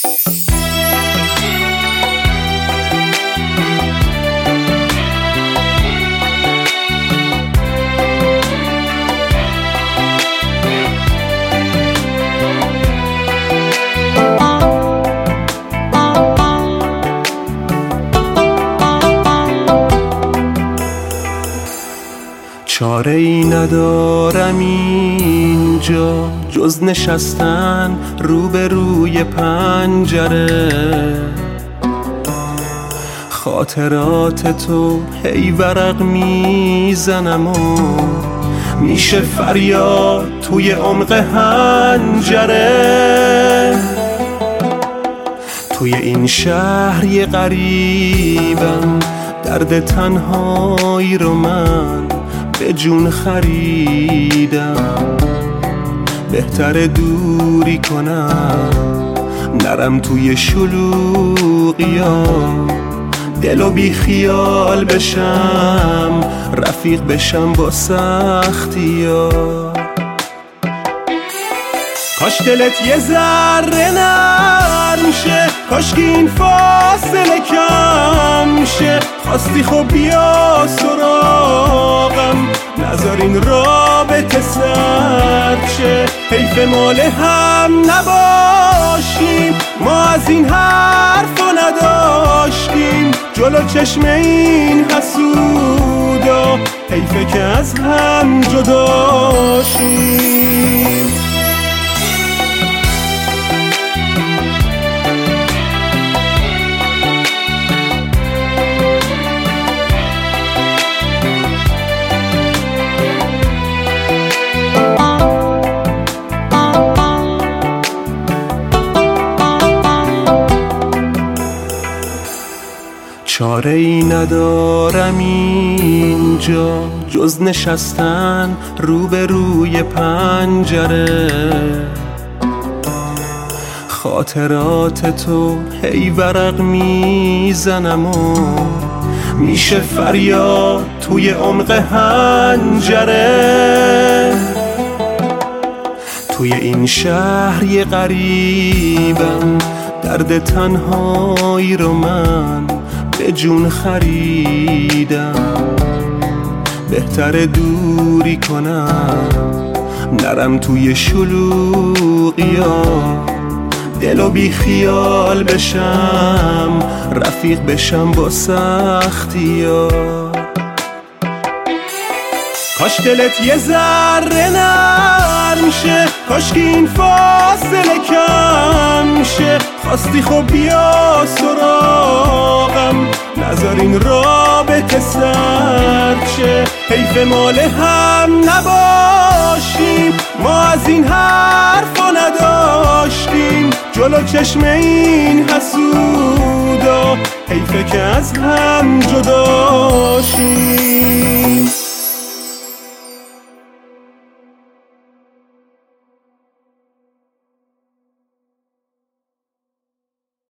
چاره ای ندارم اینجا جز نشستن روبروی پنجره. خاطرات تو هی ورق میزنم و میشه فریاد توی عمق حنجره. توی این شهر یه غریبم، درد تنهایی رو من به جون خریدم. بهتر دوری کنم، نرم توی شلوغیا، دلو بی خیال بشم، رفیق بشم با سختیا. کاش دلت یه ذره نرم شه، کاش که این فاصله کم شه. خواستی خب بیا سراغم، نذار این رابطه سرد شه. حیف مال هم نباشیم، ما از این حرفا نداشتیم. جلو چشم این حسودا، حیفه که از هم جدا شیم. چاره ای ندارم اینجا جز نشستن روبروی پنجره. خاطرات تو هی ورق میزنم و میشه فریاد توی عمق حنجره. توی این شهر یه غریبم، درد تنهایی رو من به جون خریدم. بهتر دوری کنم، نرم توی شلوغیا، دلو بی خیال بشم، رفیق بشم با سختیا. کاش دلت یه ذره نرم شه، کاش که این فاصله کم شه. خواستی خب بیا سراغم، نذار این رابطه سرد شه. حیف مال هم نباشیم، ما از این حرفا نداشتیم. جلو چشم این حسودا، حیفه که از هم جدا شیم.